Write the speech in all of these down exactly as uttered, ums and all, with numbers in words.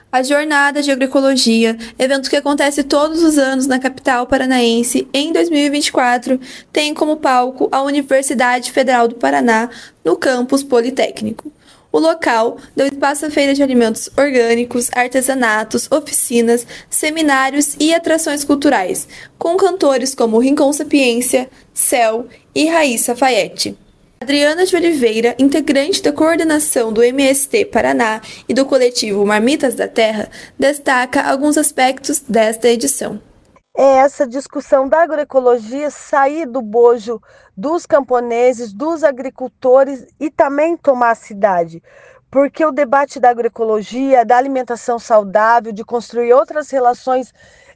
A Jornada de Agroecologia, evento que acontece todos os anos na capital paranaense, em dois mil e vinte e quatro, tem como palco a Universidade Federal do Paraná, no campus Politécnico. O local deu espaço à feira de alimentos orgânicos, artesanatos, oficinas, seminários e atrações culturais, com cantores como Rincon Sapiência, Céu e Raíssa Fayette. Adriana de Oliveira, integrante da coordenação do M S T Paraná e do coletivo Marmitas da Terra, destaca alguns aspectos desta edição. É essa discussão da agroecologia sair do bojo dos camponeses, dos agricultores e também tomar a cidade. Porque o debate da agroecologia, da alimentação saudável, de construir outras relações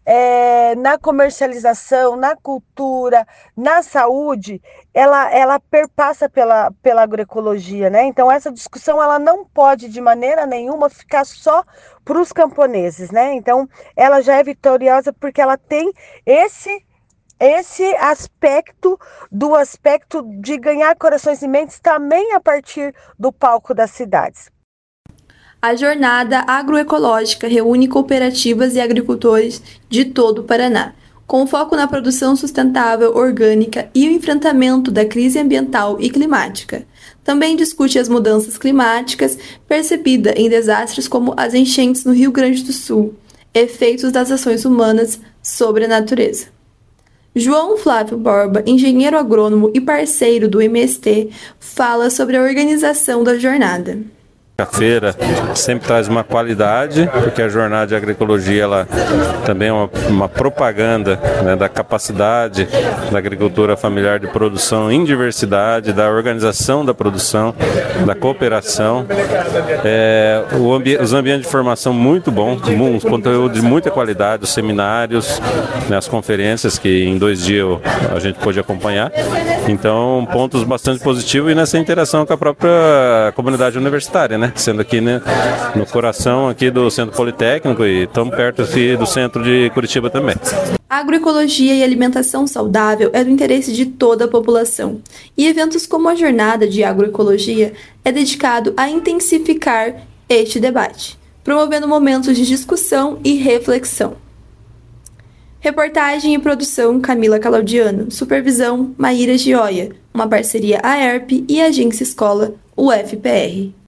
é, na comercialização, na cultura, na saúde, ela, ela perpassa pela, pela agroecologia, né? Então essa discussão ela não pode de maneira nenhuma ficar só para os camponeses, né? Então ela já é vitoriosa porque ela tem esse esse aspecto do aspecto de ganhar corações e mentes também a partir do palco das cidades. A Jornada Agroecológica reúne cooperativas e agricultores de todo o Paraná, com foco na produção sustentável orgânica e o enfrentamento da crise ambiental e climática. Também discute as mudanças climáticas percebidas em desastres como as enchentes no Rio Grande do Sul, efeitos das ações humanas sobre a natureza. João Flávio Borba, engenheiro agrônomo e parceiro do M S T, fala sobre a organização da jornada. A feira sempre traz uma qualidade, porque a Jornada de Agroecologia ela também é uma, uma propaganda, né, da capacidade da agricultura familiar de produção em diversidade, da organização da produção, da cooperação. É, o ambi os ambientes de formação muito bons, um conteúdo de muita qualidade, os seminários, né, as conferências que em dois dias a gente pôde acompanhar. Então, pontos bastante positivos e nessa interação com a própria comunidade universitária, né? Sendo aqui, né, no coração aqui do Centro Politécnico e tão perto aqui do centro de Curitiba também. A agroecologia e alimentação saudável é do interesse de toda a população, e eventos como a Jornada de Agroecologia é dedicado a intensificar este debate, promovendo momentos de discussão e reflexão. Reportagem e produção Camila Calaudiano, supervisão Maíra Gioia, uma parceria A E R P e Agência Escola U F P R.